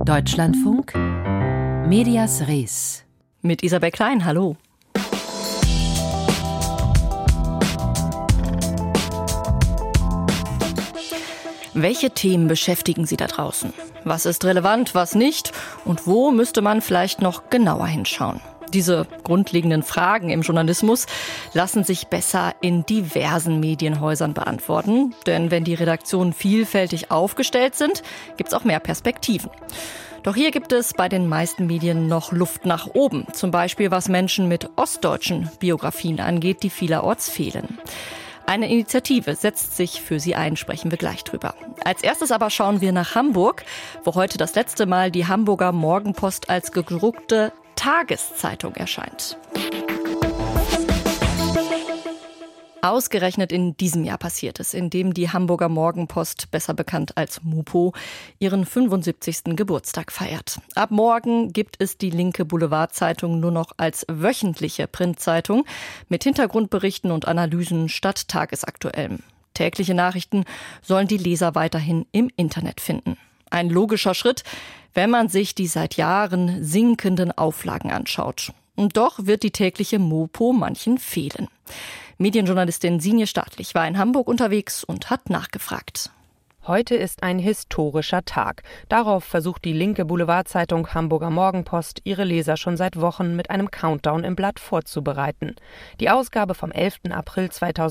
Deutschlandfunk, Medias Res. Mit Isabel Klein, hallo. Welche Themen beschäftigen Sie da draußen? Was ist relevant, was nicht? Und wo müsste man vielleicht noch genauer hinschauen? Diese grundlegenden Fragen im Journalismus lassen sich besser in diversen Medienhäusern beantworten. Denn wenn die Redaktionen vielfältig aufgestellt sind, gibt es auch mehr Perspektiven. Doch hier gibt es bei den meisten Medien noch Luft nach oben. Zum Beispiel was Menschen mit ostdeutschen Biografien angeht, die vielerorts fehlen. Eine Initiative setzt sich für sie ein, sprechen wir gleich drüber. Als erstes aber schauen wir nach Hamburg, wo heute das letzte Mal die Hamburger Morgenpost als gedruckte Tageszeitung erscheint. Ausgerechnet in diesem Jahr passiert es, in dem die Hamburger Morgenpost, besser bekannt als Mopo, ihren 75. Geburtstag feiert. Ab morgen gibt es die linke Boulevardzeitung nur noch als wöchentliche Printzeitung mit Hintergrundberichten und Analysen statt tagesaktuellem. Tägliche Nachrichten sollen die Leser weiterhin im Internet finden. Ein logischer Schritt, wenn man sich die seit Jahren sinkenden Auflagen anschaut. Und doch wird die tägliche Mopo manchen fehlen. Medienjournalistin Sinje Staatlich war in Hamburg unterwegs und hat nachgefragt. Heute ist ein historischer Tag. Darauf versucht die linke Boulevardzeitung Hamburger Morgenpost, ihre Leser schon seit Wochen mit einem Countdown im Blatt vorzubereiten. Die Ausgabe vom 11. April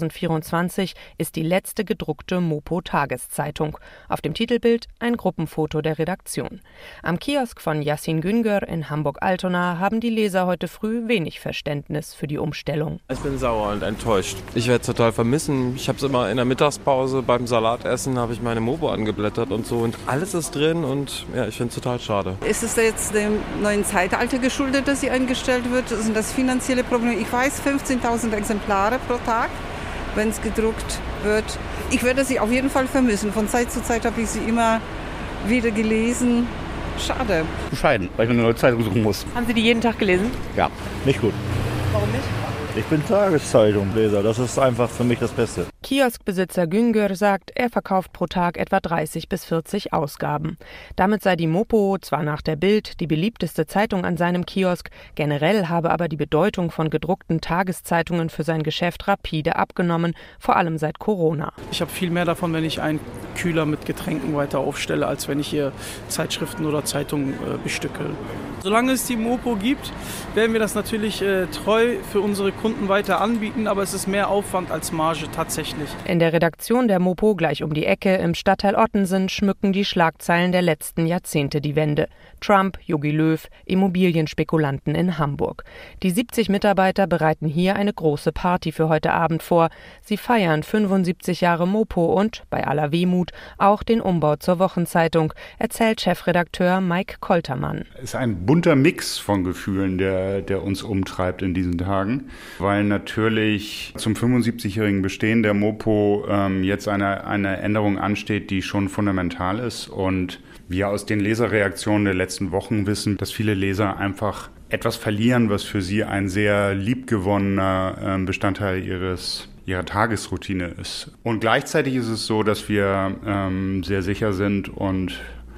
2024 ist die letzte gedruckte Mopo-Tageszeitung. Auf dem Titelbild ein Gruppenfoto der Redaktion. Am Kiosk von Yassin Güngör in Hamburg-Altona haben die Leser heute früh wenig Verständnis für die Umstellung. Ich bin sauer und enttäuscht. Ich werde es total vermissen. Ich habe es immer in der Mittagspause beim Salatessen, habe ich meine Mopo angeblättert und so und alles ist drin und ja, ich finde es total schade. Ist es jetzt dem neuen Zeitalter geschuldet, dass sie eingestellt wird? Sind das finanzielle Probleme? Ich weiß, 15.000 Exemplare pro Tag, wenn es gedruckt wird. Ich werde sie auf jeden Fall vermissen. Von Zeit zu Zeit habe ich sie immer wieder gelesen. Schade. Bescheiden, weil ich mir eine neue Zeitung suchen muss. Haben Sie die jeden Tag gelesen? Ja, nicht gut. Warum nicht? Ich bin Tageszeitung-Leser, das ist einfach für mich das Beste. Kioskbesitzer Güngör sagt, er verkauft pro Tag etwa 30 bis 40 Ausgaben. Damit sei die Mopo zwar nach der Bild die beliebteste Zeitung an seinem Kiosk, generell habe aber die Bedeutung von gedruckten Tageszeitungen für sein Geschäft rapide abgenommen, vor allem seit Corona. Ich habe viel mehr davon, wenn ich einen Kühler mit Getränken weiter aufstelle, als wenn ich hier Zeitschriften oder Zeitungen bestücke. Solange es die Mopo gibt, werden wir das natürlich treu für unsere Kunden weiter anbieten, aber es ist mehr Aufwand als Marge tatsächlich. In der Redaktion der Mopo gleich um die Ecke im Stadtteil Ottensen schmücken die Schlagzeilen der letzten Jahrzehnte die Wände. Trump, Jogi Löw, Immobilienspekulanten in Hamburg. Die 70 Mitarbeiter bereiten hier eine große Party für heute Abend vor. Sie feiern 75 Jahre Mopo und, bei aller Wehmut, auch den Umbau zur Wochenzeitung, erzählt Chefredakteur Mike Koltermann. Es ist ein bunter Mix von Gefühlen, der uns umtreibt in diesen Tagen, weil natürlich zum 75-jährigen Bestehen der Mopo jetzt eine Änderung ansteht, die schon fundamental ist und wir aus den Leserreaktionen der letzten Wochen wissen, dass viele Leser einfach etwas verlieren, was für sie ein sehr liebgewonnener Bestandteil ihrer Tagesroutine ist. Und gleichzeitig ist es so, dass wir sehr sicher sind und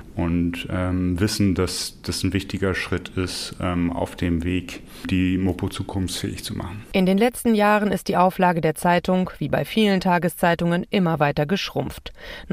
wissen, dass das ein wichtiger Schritt ist auf dem Weg, die Mopo zukunftsfähig zu machen. In den letzten Jahren ist die Auflage der Zeitung, wie bei vielen Tageszeitungen, immer weiter geschrumpft.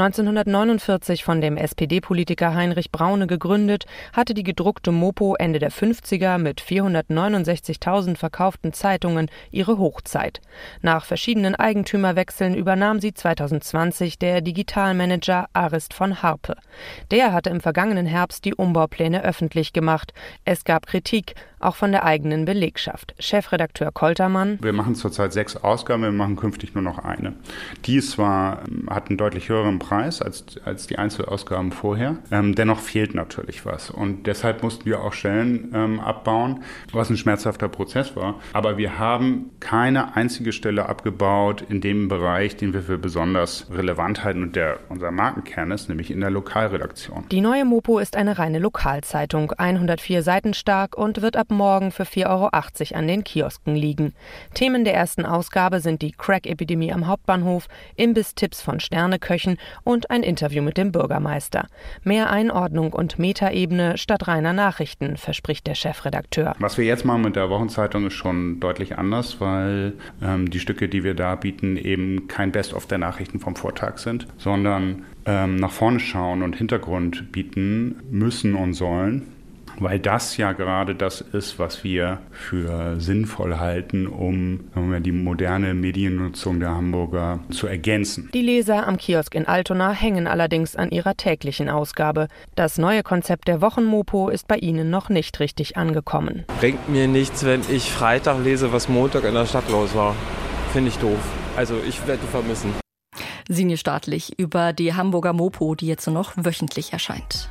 1949 von dem SPD-Politiker Heinrich Braune gegründet, hatte die gedruckte Mopo Ende der 50er mit 469.000 verkauften Zeitungen ihre Hochzeit. Nach verschiedenen Eigentümerwechseln übernahm sie 2020 der Digitalmanager Arist von Harpe. Der hatte im vergangenen Herbst die Umbaupläne öffentlich gemacht. Es gab Kritik, auch von der eigenen Belegschaft. Chefredakteur Koltermann: Wir machen zurzeit 6 Ausgaben, wir machen künftig nur noch eine. Die hat einen deutlich höheren Preis als die Einzelausgaben vorher. Dennoch fehlt natürlich was. Und deshalb mussten wir auch Stellen abbauen, was ein schmerzhafter Prozess war. Aber wir haben keine einzige Stelle abgebaut in dem Bereich, den wir für besonders relevant halten und der unser Markenkern ist, nämlich in der Lokalredaktion. Die neue Mopo ist eine reine Lokalzeitung, 104 Seiten stark und wird ab morgen für 4,80 € an den Kiosken liegen. Themen der ersten Ausgabe sind die Crack-Epidemie am Hauptbahnhof, Imbiss-Tipps von Sterneköchen und ein Interview mit dem Bürgermeister. Mehr Einordnung und Metaebene statt reiner Nachrichten, verspricht der Chefredakteur. Was wir jetzt machen mit der Wochenzeitung ist schon deutlich anders, weil die Stücke, die wir da bieten, eben kein Best-of der Nachrichten vom Vortag sind, sondern nach vorne schauen und Hintergrund bieten müssen und sollen, weil das ja gerade das ist, was wir für sinnvoll halten, um die moderne Mediennutzung der Hamburger zu ergänzen. Die Leser am Kiosk in Altona hängen allerdings an ihrer täglichen Ausgabe. Das neue Konzept der Wochenmopo ist bei ihnen noch nicht richtig angekommen. Bringt mir nichts, wenn ich Freitag lese, was Montag in der Stadt los war. Finde ich doof. Also ich werde vermissen. Sinje Staatlich über die Hamburger Mopo, die jetzt nur noch wöchentlich erscheint.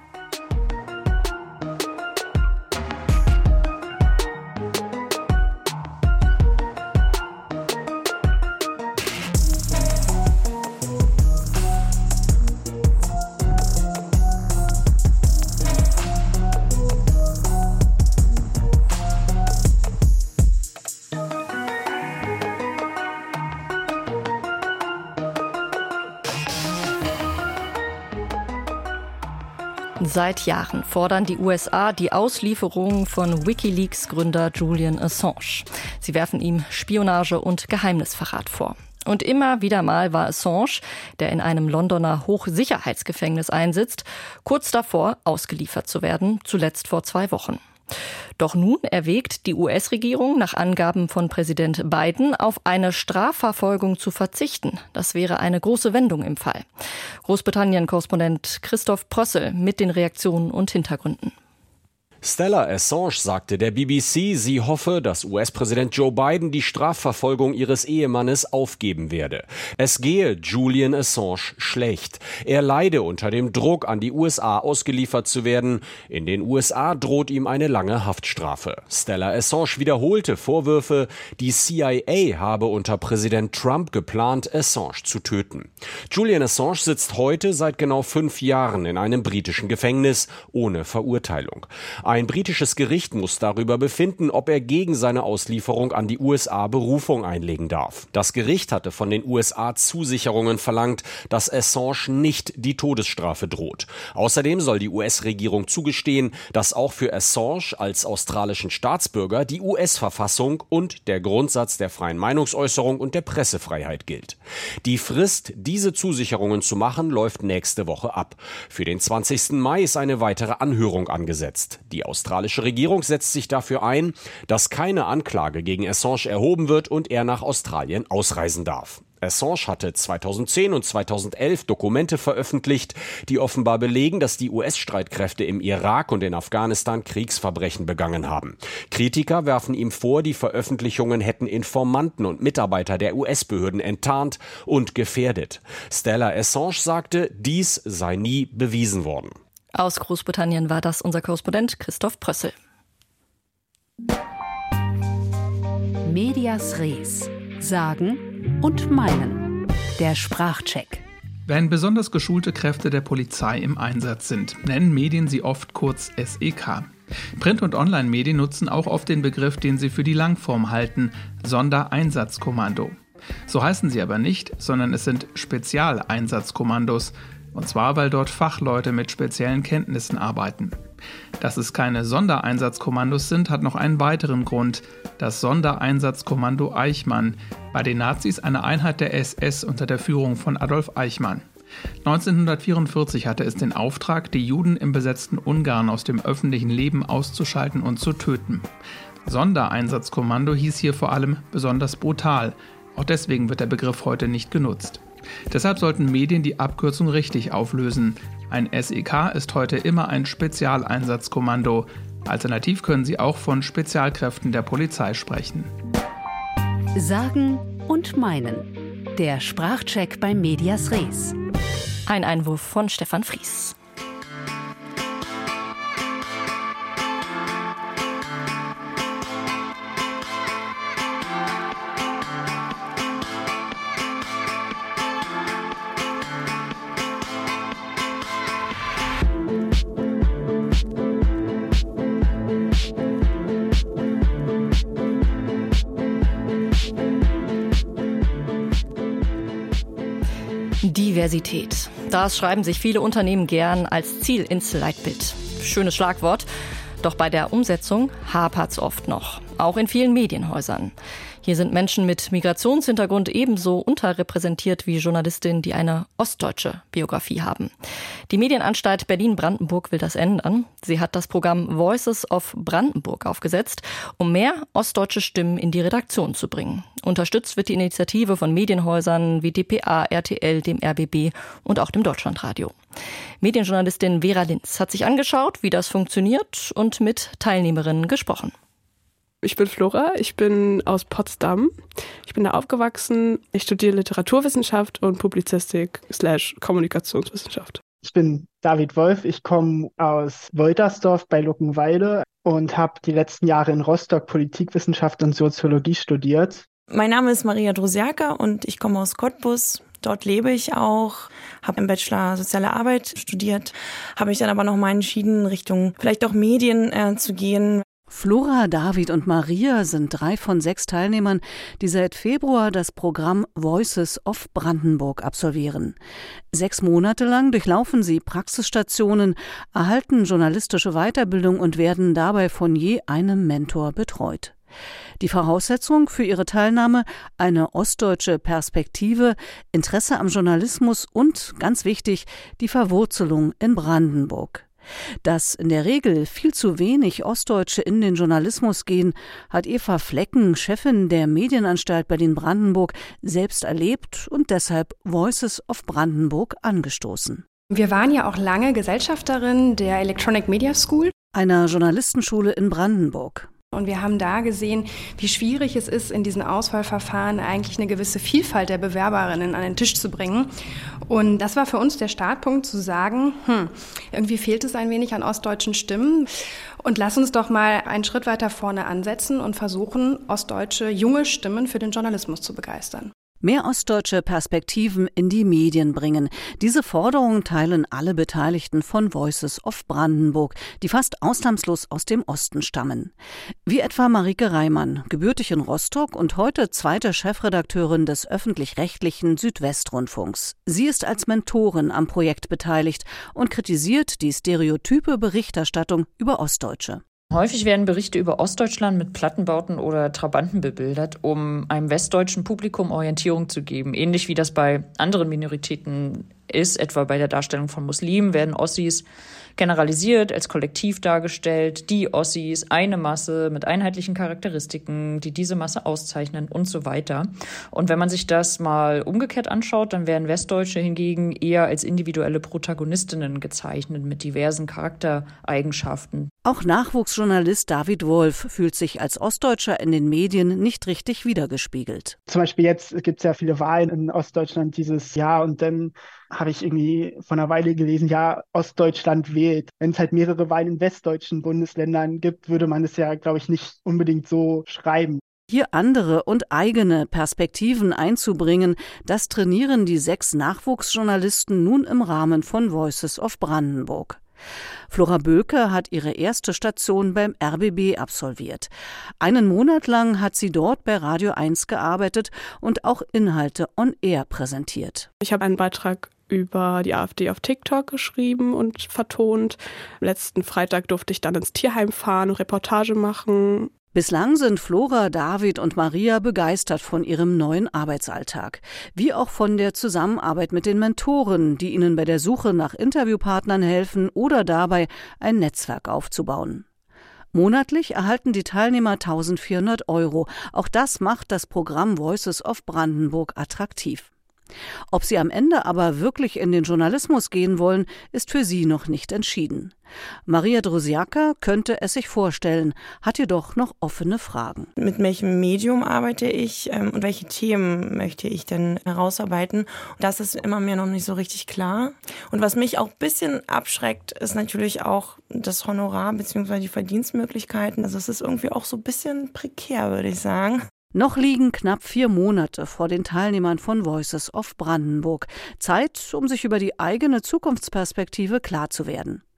Seit Jahren fordern die USA die Auslieferung von WikiLeaks-Gründer Julian Assange. Sie werfen ihm Spionage und Geheimnisverrat vor. Und immer wieder mal war Assange, der in einem Londoner Hochsicherheitsgefängnis einsitzt, kurz davor, ausgeliefert zu werden, zuletzt vor 2 Wochen. Doch nun erwägt die US-Regierung nach Angaben von Präsident Biden, auf eine Strafverfolgung zu verzichten. Das wäre eine große Wendung im Fall. Großbritannien-Korrespondent Christoph Prössel mit den Reaktionen und Hintergründen. Stella Assange sagte der BBC, sie hoffe, dass US-Präsident Joe Biden die Strafverfolgung ihres Ehemannes aufgeben werde. Es gehe Julian Assange schlecht. Er leide unter dem Druck, an die USA ausgeliefert zu werden. In den USA droht ihm eine lange Haftstrafe. Stella Assange wiederholte Vorwürfe, die CIA habe unter Präsident Trump geplant, Assange zu töten. Julian Assange sitzt heute seit genau 5 Jahren in einem britischen Gefängnis ohne Verurteilung. Ein britisches Gericht muss darüber befinden, ob er gegen seine Auslieferung an die USA Berufung einlegen darf. Das Gericht hatte von den USA Zusicherungen verlangt, dass Assange nicht die Todesstrafe droht. Außerdem soll die US-Regierung zugestehen, dass auch für Assange als australischen Staatsbürger die US-Verfassung und der Grundsatz der freien Meinungsäußerung und der Pressefreiheit gilt. Die Frist, diese Zusicherungen zu machen, läuft nächste Woche ab. Für den 20. Mai ist eine weitere Anhörung angesetzt. Die australische Regierung setzt sich dafür ein, dass keine Anklage gegen Assange erhoben wird und er nach Australien ausreisen darf. Assange hatte 2010 und 2011 Dokumente veröffentlicht, die offenbar belegen, dass die US-Streitkräfte im Irak und in Afghanistan Kriegsverbrechen begangen haben. Kritiker werfen ihm vor, die Veröffentlichungen hätten Informanten und Mitarbeiter der US-Behörden enttarnt und gefährdet. Stella Assange sagte, dies sei nie bewiesen worden. Aus Großbritannien war das unser Korrespondent Christoph Prössel. Medias Res. Sagen und meinen. Der Sprachcheck. Wenn besonders geschulte Kräfte der Polizei im Einsatz sind, nennen Medien sie oft kurz SEK. Print- und Online-Medien nutzen auch oft den Begriff, den sie für die Langform halten, Sondereinsatzkommando. So heißen sie aber nicht, sondern es sind Spezialeinsatzkommandos. Und zwar, weil dort Fachleute mit speziellen Kenntnissen arbeiten. Dass es keine Sondereinsatzkommandos sind, hat noch einen weiteren Grund. Das Sondereinsatzkommando Eichmann. Bei den Nazis eine Einheit der SS unter der Führung von Adolf Eichmann. 1944 hatte es den Auftrag, die Juden im besetzten Ungarn aus dem öffentlichen Leben auszuschalten und zu töten. Sondereinsatzkommando hieß hier vor allem besonders brutal. Auch deswegen wird der Begriff heute nicht genutzt. Deshalb sollten Medien die Abkürzung richtig auflösen. Ein SEK ist heute immer ein Spezialeinsatzkommando. Alternativ können sie auch von Spezialkräften der Polizei sprechen. Sagen und meinen. Der Sprachcheck bei Medias Res. Ein Einwurf von Stefan Fries. Diversität. Das schreiben sich viele Unternehmen gern als Ziel ins Leitbild. Schönes Schlagwort. Doch bei der Umsetzung hapert's oft noch. Auch in vielen Medienhäusern. Hier sind Menschen mit Migrationshintergrund ebenso unterrepräsentiert wie Journalistinnen, die eine ostdeutsche Biografie haben. Die Medienanstalt Berlin-Brandenburg will das ändern. Sie hat das Programm Voices of Brandenburg aufgesetzt, um mehr ostdeutsche Stimmen in die Redaktion zu bringen. Unterstützt wird die Initiative von Medienhäusern wie dpa, RTL, dem RBB und auch dem Deutschlandradio. Medienjournalistin Vera Linz hat sich angeschaut, wie das funktioniert und mit Teilnehmerinnen gesprochen. Ich bin Flora, ich bin aus Potsdam. Ich bin da aufgewachsen. Ich studiere Literaturwissenschaft und Publizistik/Kommunikationswissenschaft. Ich bin David Wolf, ich komme aus Woltersdorf bei Luckenwalde und habe die letzten Jahre in Rostock Politikwissenschaft und Soziologie studiert. Mein Name ist Maria Drosiaka und ich komme aus Cottbus. Dort lebe ich auch, habe im Bachelor Soziale Arbeit studiert, habe mich dann aber nochmal entschieden, Richtung vielleicht auch Medien zu gehen. Flora, David und Maria sind 3 von 6 Teilnehmern, die seit Februar das Programm Voices of Brandenburg absolvieren. 6 Monate lang durchlaufen sie Praxisstationen, erhalten journalistische Weiterbildung und werden dabei von je einem Mentor betreut. Die Voraussetzung für ihre Teilnahme: eine ostdeutsche Perspektive, Interesse am Journalismus und, ganz wichtig, die Verwurzelung in Brandenburg. Dass in der Regel viel zu wenig Ostdeutsche in den Journalismus gehen, hat Eva Flecken, Chefin der Medienanstalt Berlin-Brandenburg, selbst erlebt und deshalb Voices of Brandenburg angestoßen. Wir waren ja auch lange Gesellschafterin der Electronic Media School, einer Journalistenschule in Brandenburg. Und wir haben da gesehen, wie schwierig es ist, in diesen Auswahlverfahren eigentlich eine gewisse Vielfalt der Bewerberinnen an den Tisch zu bringen. Und das war für uns der Startpunkt zu sagen, irgendwie fehlt es ein wenig an ostdeutschen Stimmen. Und lass uns doch mal einen Schritt weiter vorne ansetzen und versuchen, ostdeutsche junge Stimmen für den Journalismus zu begeistern. Mehr ostdeutsche Perspektiven in die Medien bringen. Diese Forderung teilen alle Beteiligten von Voices of Brandenburg, die fast ausnahmslos aus dem Osten stammen. Wie etwa Marike Reimann, gebürtig in Rostock und heute zweite Chefredakteurin des öffentlich-rechtlichen Südwestrundfunks. Sie ist als Mentorin am Projekt beteiligt und kritisiert die stereotype Berichterstattung über Ostdeutsche. Häufig werden Berichte über Ostdeutschland mit Plattenbauten oder Trabanten bebildert, um einem westdeutschen Publikum Orientierung zu geben. Ähnlich wie das bei anderen Minoritäten ist, etwa bei der Darstellung von Muslimen, werden Ossis generalisiert, als Kollektiv dargestellt. Die Ossis, eine Masse mit einheitlichen Charakteristiken, die diese Masse auszeichnen und so weiter. Und wenn man sich das mal umgekehrt anschaut, dann werden Westdeutsche hingegen eher als individuelle Protagonistinnen gezeichnet mit diversen Charaktereigenschaften. Auch Nachwuchsjournalist David Wolf fühlt sich als Ostdeutscher in den Medien nicht richtig wiedergespiegelt. Zum Beispiel jetzt gibt es ja viele Wahlen in Ostdeutschland dieses Jahr und dann habe ich irgendwie vor einer Weile gelesen, ja, Ostdeutschland wählt. Wenn es halt mehrere Wahlen in westdeutschen Bundesländern gibt, würde man es ja, glaube ich, nicht unbedingt so schreiben. Hier andere und eigene Perspektiven einzubringen, das trainieren die 6 Nachwuchsjournalisten nun im Rahmen von Voices of Brandenburg. Flora Böke hat ihre erste Station beim RBB absolviert. Einen Monat lang hat sie dort bei Radio 1 gearbeitet und auch Inhalte on Air präsentiert. Ich habe einen Beitrag über die AfD auf TikTok geschrieben und vertont. Letzten Freitag durfte ich dann ins Tierheim fahren und Reportage machen. Bislang sind Flora, David und Maria begeistert von ihrem neuen Arbeitsalltag. Wie auch von der Zusammenarbeit mit den Mentoren, die ihnen bei der Suche nach Interviewpartnern helfen oder dabei ein Netzwerk aufzubauen. Monatlich erhalten die Teilnehmer 1.400 €. Auch das macht das Programm Voices of Brandenburg attraktiv. Ob sie am Ende aber wirklich in den Journalismus gehen wollen, ist für sie noch nicht entschieden. Maria Drosiaka könnte es sich vorstellen, hat jedoch noch offene Fragen. Mit welchem Medium arbeite ich und welche Themen möchte ich denn herausarbeiten? Das ist immer mir noch nicht so richtig klar. Und was mich auch ein bisschen abschreckt, ist natürlich auch das Honorar bzw. die Verdienstmöglichkeiten. Also es ist irgendwie auch so ein bisschen prekär, würde ich sagen. Noch liegen knapp 4 Monate vor den Teilnehmern von Voices of Brandenburg. Zeit, um sich über die eigene Zukunftsperspektive klar zu werden.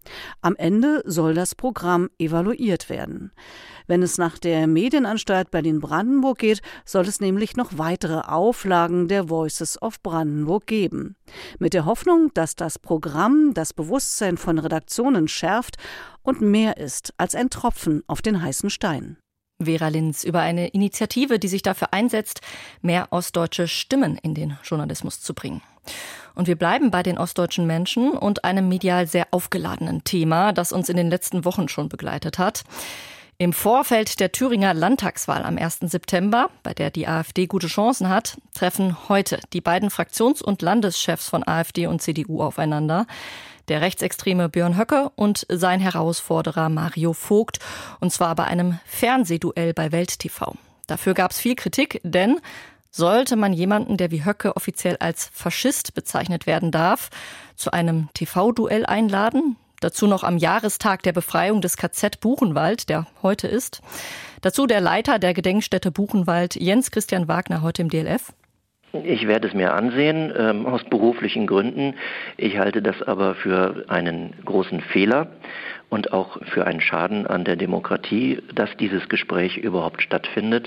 Am Ende soll das Programm evaluiert werden. Wenn es nach der Medienanstalt Berlin-Brandenburg geht, soll es nämlich noch weitere Auflagen der Voices of Brandenburg geben. Mit der Hoffnung, dass das Programm das Bewusstsein von Redaktionen schärft und mehr ist als ein Tropfen auf den heißen Stein. Vera Linz über eine Initiative, die sich dafür einsetzt, mehr ostdeutsche Stimmen in den Journalismus zu bringen. Und wir bleiben bei den ostdeutschen Menschen und einem medial sehr aufgeladenen Thema, das uns in den letzten Wochen schon begleitet hat. Im Vorfeld der Thüringer Landtagswahl am 1. September, bei der die AfD gute Chancen hat, treffen heute die beiden Fraktions- und Landeschefs von AfD und CDU aufeinander. Der rechtsextreme Björn Höcke und sein Herausforderer Mario Vogt. Und zwar bei einem Fernsehduell bei Welt TV. Dafür gab es viel Kritik, denn sollte man jemanden, der wie Höcke offiziell als Faschist bezeichnet werden darf, zu einem TV-Duell einladen? Dazu noch am Jahrestag der Befreiung des KZ Buchenwald, der heute ist. Dazu der Leiter der Gedenkstätte Buchenwald, Jens Christian Wagner, heute im DLF. Ich werde es mir ansehen, aus beruflichen Gründen. Ich halte das aber für einen großen Fehler und auch für einen Schaden an der Demokratie, dass dieses Gespräch überhaupt stattfindet,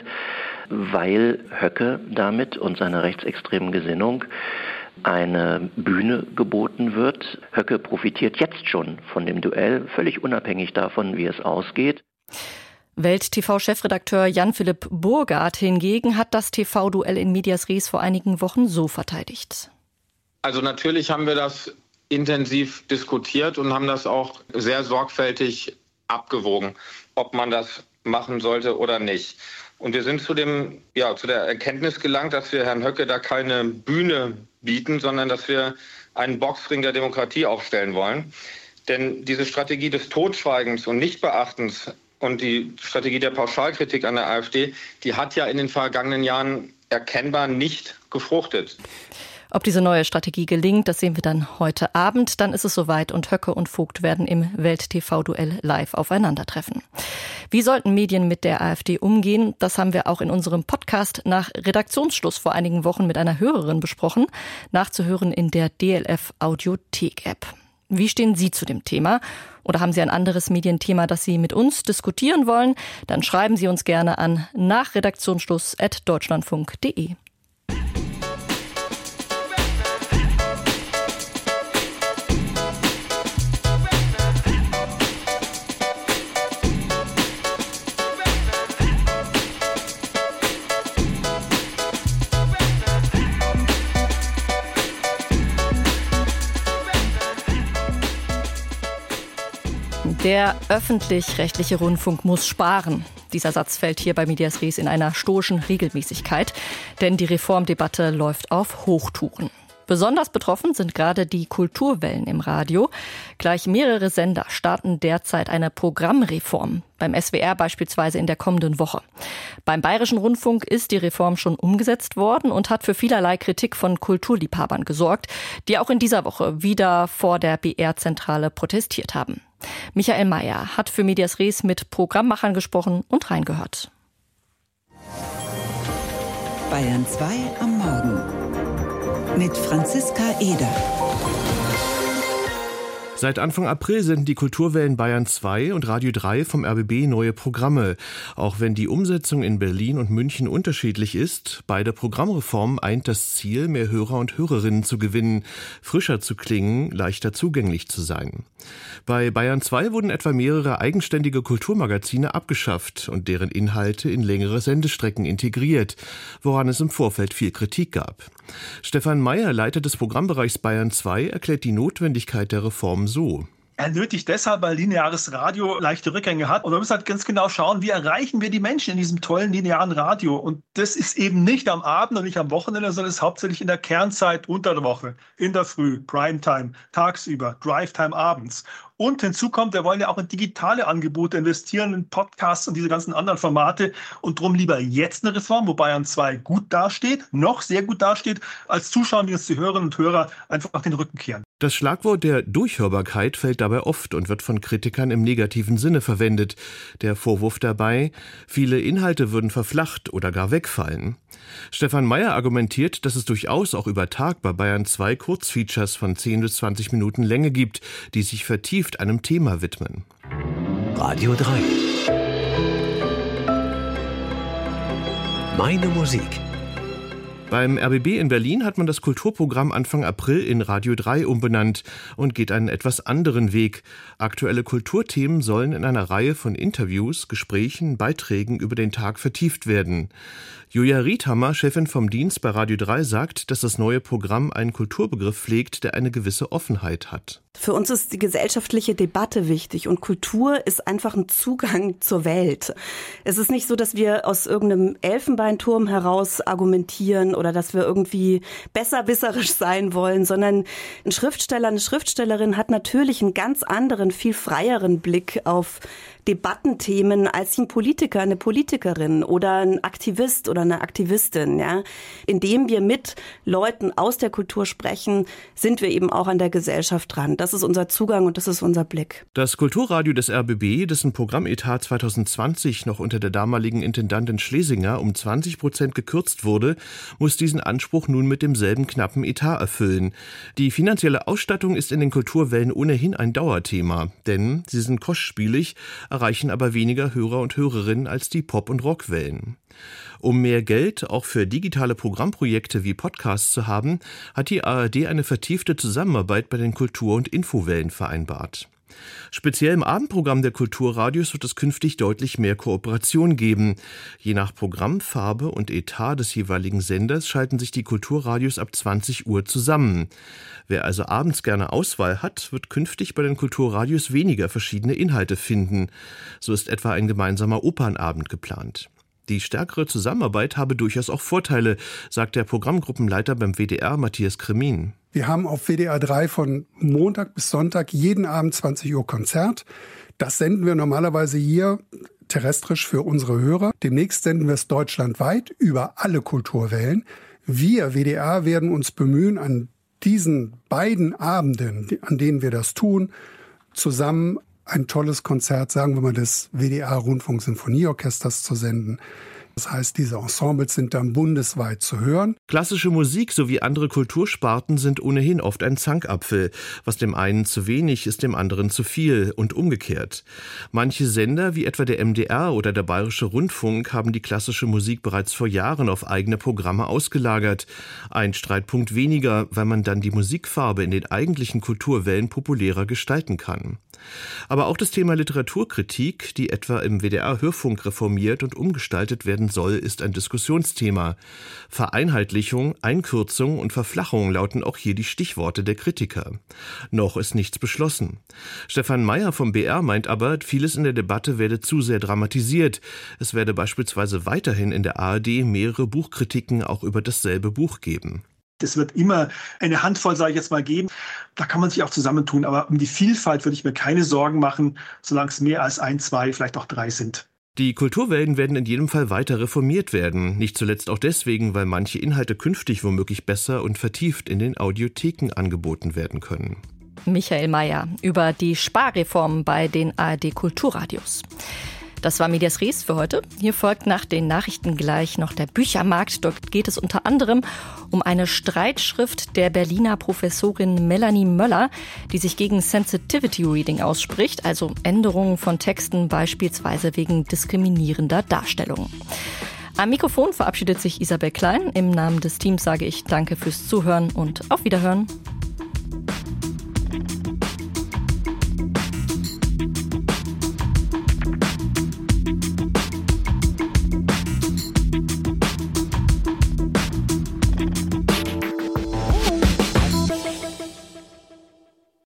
weil Höcke damit und seiner rechtsextremen Gesinnung eine Bühne geboten wird. Höcke profitiert jetzt schon von dem Duell, völlig unabhängig davon, wie es ausgeht. Welt-TV-Chefredakteur Jan-Philipp Burgard hingegen hat das TV-Duell in Medias Res vor einigen Wochen so verteidigt. Also natürlich haben wir das intensiv diskutiert und haben das auch sehr sorgfältig abgewogen, ob man das machen sollte oder nicht. Und wir sind zu der Erkenntnis gelangt, dass wir Herrn Höcke da keine Bühne bieten, sondern dass wir einen Boxring der Demokratie aufstellen wollen. Denn diese Strategie des Totschweigens und Nichtbeachtens und die Strategie der Pauschalkritik an der AfD, die hat ja in den vergangenen Jahren erkennbar nicht gefruchtet. Ob diese neue Strategie gelingt, das sehen wir dann heute Abend. Dann ist es soweit und Höcke und Vogt werden im Welt-TV-Duell live aufeinandertreffen. Wie sollten Medien mit der AfD umgehen? Das haben wir auch in unserem Podcast nach Redaktionsschluss vor einigen Wochen mit einer Hörerin besprochen. Nachzuhören in der DLF-Audiothek-App. Wie stehen Sie zu dem Thema? Oder haben Sie ein anderes Medienthema, das Sie mit uns diskutieren wollen? Dann schreiben Sie uns gerne an nachredaktionsschluss@deutschlandfunk.de. Der öffentlich-rechtliche Rundfunk muss sparen. Dieser Satz fällt hier bei Medias Res in einer stoischen Regelmäßigkeit, denn die Reformdebatte läuft auf Hochtouren. Besonders betroffen sind gerade die Kulturwellen im Radio. Gleich mehrere Sender starten derzeit eine Programmreform. Beim SWR beispielsweise in der kommenden Woche. Beim Bayerischen Rundfunk ist die Reform schon umgesetzt worden und hat für vielerlei Kritik von Kulturliebhabern gesorgt, die auch in dieser Woche wieder vor der BR-Zentrale protestiert haben. Michael Mayer hat für Medias Res mit Programmmachern gesprochen und reingehört. Bayern 2 am Morgen mit Franziska Eder. Seit Anfang April senden die Kulturwellen Bayern 2 und Radio 3 vom RBB neue Programme. Auch wenn die Umsetzung in Berlin und München unterschiedlich ist, beide Programmreformen eint das Ziel, mehr Hörer und Hörerinnen zu gewinnen, frischer zu klingen, leichter zugänglich zu sein. Bei Bayern 2 wurden etwa mehrere eigenständige Kulturmagazine abgeschafft und deren Inhalte in längere Sendestrecken integriert, woran es im Vorfeld viel Kritik gab. Stefan Meyer, Leiter des Programmbereichs Bayern 2, erklärt die Notwendigkeit der Reform so. Er nötigt deshalb, weil lineares Radio leichte Rückgänge hat. Und wir müssen halt ganz genau schauen, wie erreichen wir die Menschen in diesem tollen linearen Radio. Und das ist eben nicht am Abend und nicht am Wochenende, sondern ist hauptsächlich in der Kernzeit unter der Woche. In der Früh, Primetime, tagsüber, Drivetime abends. Und hinzu kommt, wir wollen ja auch in digitale Angebote investieren, in Podcasts und diese ganzen anderen Formate. Und drum lieber jetzt eine Reform, wo Bayern 2 gut dasteht, noch sehr gut dasteht, als zuschauen, wie uns die Hörerinnen und Hörer einfach den Rücken kehren. Das Schlagwort der Durchhörbarkeit fällt dabei oft und wird von Kritikern im negativen Sinne verwendet. Der Vorwurf dabei, viele Inhalte würden verflacht oder gar wegfallen. Stefan Meyer argumentiert, dass es durchaus auch über Tag bei Bayern 2 Kurzfeatures von 10 bis 20 Minuten Länge gibt, die sich vertiefen vertieft einem Thema widmen. Radio 3. Meine Musik. Beim RBB in Berlin hat man das Kulturprogramm Anfang April in Radio 3 umbenannt und geht einen etwas anderen Weg. Aktuelle Kulturthemen sollen in einer Reihe von Interviews, Gesprächen, Beiträgen über den Tag vertieft werden. Julia Riedhammer, Chefin vom Dienst bei Radio 3, sagt, dass das neue Programm einen Kulturbegriff pflegt, der eine gewisse Offenheit hat. Für uns ist die gesellschaftliche Debatte wichtig und Kultur ist einfach ein Zugang zur Welt. Es ist nicht so, dass wir aus irgendeinem Elfenbeinturm heraus argumentieren oder dass wir irgendwie besserwisserisch sein wollen, sondern ein Schriftsteller, eine Schriftstellerin hat natürlich einen ganz anderen, viel freieren Blick auf Debattenthemen als ein Politiker, eine Politikerin oder ein Aktivist oder eine Aktivistin. Ja. Indem wir mit Leuten aus der Kultur sprechen, sind wir eben auch an der Gesellschaft dran. Das ist unser Zugang und das ist unser Blick. Das Kulturradio des RBB, dessen Programmetat 2020 noch unter der damaligen Intendantin Schlesinger um 20% gekürzt wurde, muss diesen Anspruch nun mit demselben knappen Etat erfüllen. Die finanzielle Ausstattung ist in den Kulturwellen ohnehin ein Dauerthema, denn sie sind kostspielig, erreichen aber weniger Hörer und Hörerinnen als die Pop- und Rockwellen. Um mehr Geld auch für digitale Programmprojekte wie Podcasts zu haben, hat die ARD eine vertiefte Zusammenarbeit bei den Kultur- und Infowellen vereinbart. Speziell im Abendprogramm der Kulturradios wird es künftig deutlich mehr Kooperation geben. Je nach Programm, Farbe und Etat des jeweiligen Senders schalten sich die Kulturradios ab 20 Uhr zusammen. Wer also abends gerne Auswahl hat, wird künftig bei den Kulturradios weniger verschiedene Inhalte finden. So ist etwa ein gemeinsamer Opernabend geplant. Die stärkere Zusammenarbeit habe durchaus auch Vorteile, sagt der Programmgruppenleiter beim WDR, Matthias Kremin. Wir haben auf WDR 3 von Montag bis Sonntag jeden Abend 20 Uhr Konzert. Das senden wir normalerweise hier terrestrisch für unsere Hörer. Demnächst senden wir es deutschlandweit über alle Kulturwellen. Wir, WDR, werden uns bemühen, an diesen beiden Abenden, an denen wir das tun, zusammen ein tolles Konzert, sagen wir mal, des WDR-Rundfunk-Sinfonieorchesters zu senden. Das heißt, diese Ensembles sind dann bundesweit zu hören. Klassische Musik sowie andere Kultursparten sind ohnehin oft ein Zankapfel. Was dem einen zu wenig, ist dem anderen zu viel und umgekehrt. Manche Sender, wie etwa der MDR oder der Bayerische Rundfunk, haben die klassische Musik bereits vor Jahren auf eigene Programme ausgelagert. Ein Streitpunkt weniger, weil man dann die Musikfarbe in den eigentlichen Kulturwellen populärer gestalten kann. Aber auch das Thema Literaturkritik, die etwa im WDR-Hörfunk reformiert und umgestaltet werden soll, ist ein Diskussionsthema. Vereinheitlichung, Einkürzung und Verflachung lauten auch hier die Stichworte der Kritiker. Noch ist nichts beschlossen. Stefan Meyer vom BR meint aber, vieles in der Debatte werde zu sehr dramatisiert. Es werde beispielsweise weiterhin in der ARD mehrere Buchkritiken auch über dasselbe Buch geben. Es wird immer eine Handvoll, sage ich jetzt mal, geben. Da kann man sich auch zusammentun. Aber um die Vielfalt würde ich mir keine Sorgen machen, solange es mehr als 1, 2, vielleicht auch 3 sind. Die Kulturwellen werden in jedem Fall weiter reformiert werden. Nicht zuletzt auch deswegen, weil manche Inhalte künftig womöglich besser und vertieft in den Audiotheken angeboten werden können. Michael Mayer über die Sparreform bei den ARD-Kulturradios. Das war Medias Res für heute. Hier folgt nach den Nachrichten gleich noch der Büchermarkt. Dort geht es unter anderem um eine Streitschrift der Berliner Professorin Melanie Möller, die sich gegen Sensitivity Reading ausspricht, also Änderungen von Texten beispielsweise wegen diskriminierender Darstellungen. Am Mikrofon verabschiedet sich Isabel Klein. Im Namen des Teams sage ich Danke fürs Zuhören und auf Wiederhören.